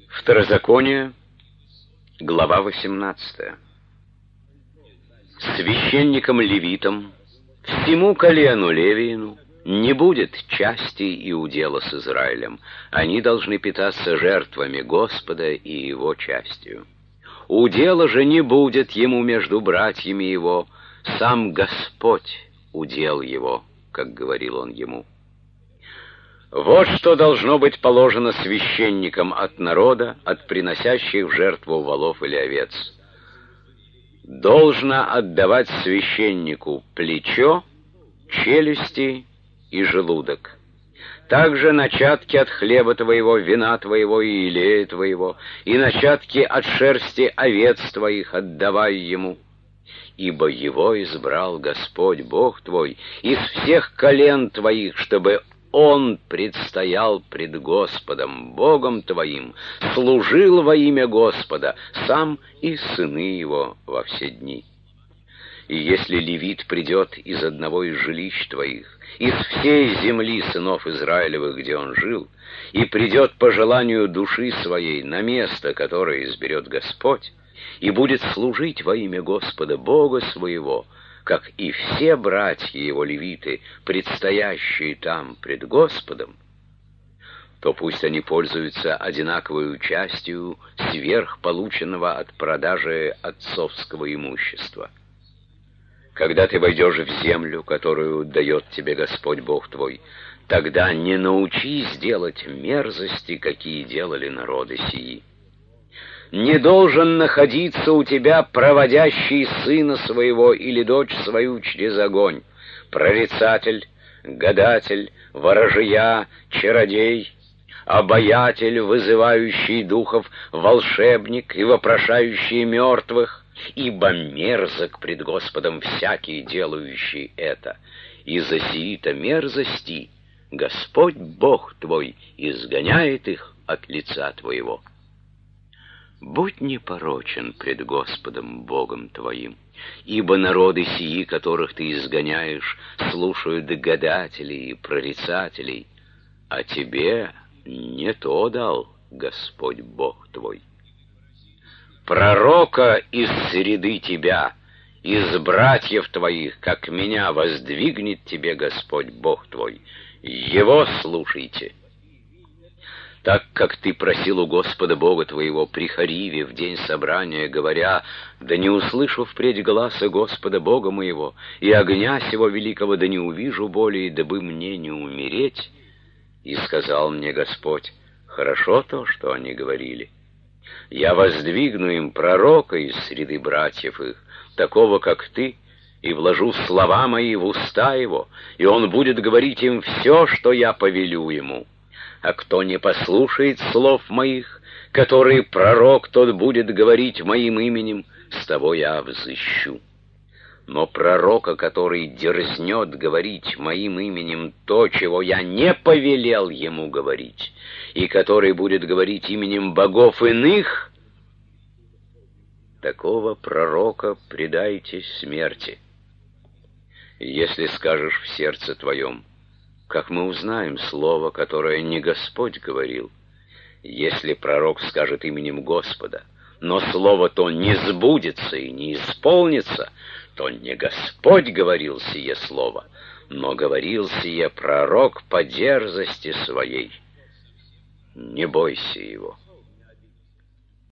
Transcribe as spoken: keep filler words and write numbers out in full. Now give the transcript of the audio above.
Второзаконие, глава восемнадцатая. Священникам-левитам, всему колену Левиину, не будет части и удела с Израилем. Они должны питаться жертвами Господа и его частью. Удела же не будет ему между братьями его, сам Господь удел его, как говорил он ему. Вот что должно быть положено священникам от народа, от приносящих в жертву волов или овец. Должно отдавать священнику плечо, челюсти и желудок. Также начатки от хлеба твоего, вина твоего и илея твоего, и начатки от шерсти овец твоих отдавай ему. Ибо его избрал Господь Бог твой из всех колен твоих, чтобы Он предстоял пред Господом Богом твоим, служил во имя Господа, сам и сыны его во все дни. И если левит придет из одного из жилищ твоих, из всей земли сынов Израилевых, где он жил, и придет по желанию души своей на место, которое изберет Господь, и будет служить во имя Господа Бога своего, как и все братья его левиты, предстоящие там пред Господом, то пусть они пользуются одинаковой частью сверх полученного от продажи отцовского имущества. Когда ты войдешь в землю, которую дает тебе Господь Бог твой, тогда не научись делать мерзости, какие делали народы сии. Не должен находиться у тебя проводящий сына своего или дочь свою через огонь, прорицатель, гадатель, ворожия, чародей, обаятель, вызывающий духов, волшебник и вопрошающий мертвых, ибо мерзок пред Господом всякий, делающий это. Из-за сии-то мерзости Господь Бог твой изгоняет их от лица твоего. Будь непорочен пред Господом Богом твоим, ибо народы сии, которых ты изгоняешь, слушают гадателей и прорицателей, а тебе не то дал Господь Бог твой. Пророка из среды тебя, из братьев твоих, как меня воздвигнет тебе Господь Бог твой, его слушайте. Так как ты просил у Господа Бога твоего при Хариве в день собрания, говоря: «Да не услышу впредь гласа Господа Бога моего, и огня сего великого да не увижу более, дабы мне не умереть», и сказал мне Господь: «Хорошо то, что они говорили. Я воздвигну им пророка из среды братьев их, такого, как ты, и вложу слова мои в уста его, и он будет говорить им все, что я повелю ему. А кто не послушает слов моих, которые пророк тот будет говорить моим именем, с того я взыщу. Но пророка, который дерзнет говорить моим именем то, чего я не повелел ему говорить, и который будет говорить именем богов иных, такого пророка предайте смерти. Если скажешь в сердце твоем: как мы узнаем слово, которое не Господь говорил? Если пророк скажет именем Господа, но слово то не сбудется и не исполнится, то не Господь говорил сие слово, но говорил сие пророк по дерзости своей. Не бойся его.